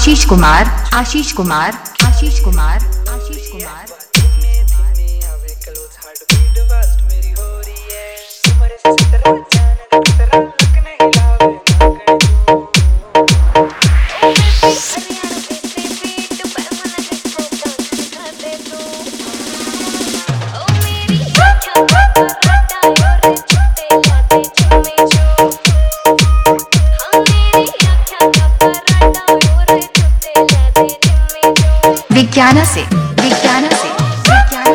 आशीष कुमार, आशीष कुमार, आशीष कुमार, आशीष कुमार। विज्ञान से विज्ञान से विज्ञान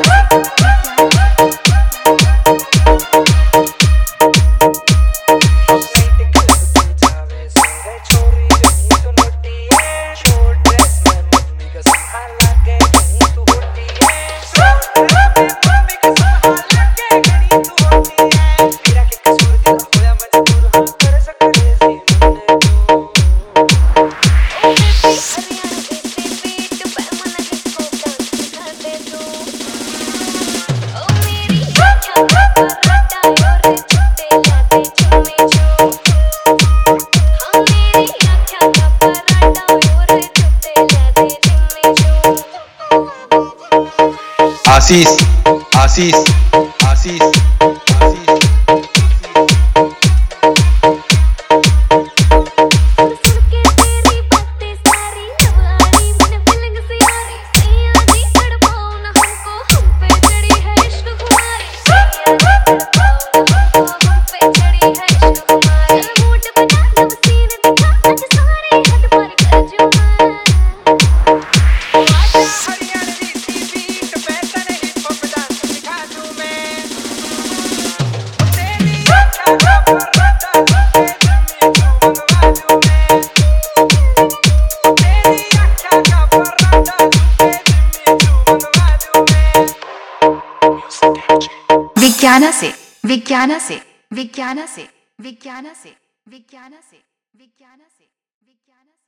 आशीष आशीष आशीष आशीष विज्ञान से विज्ञान से विज्ञान से विज्ञान से विज्ञान से विज्ञान से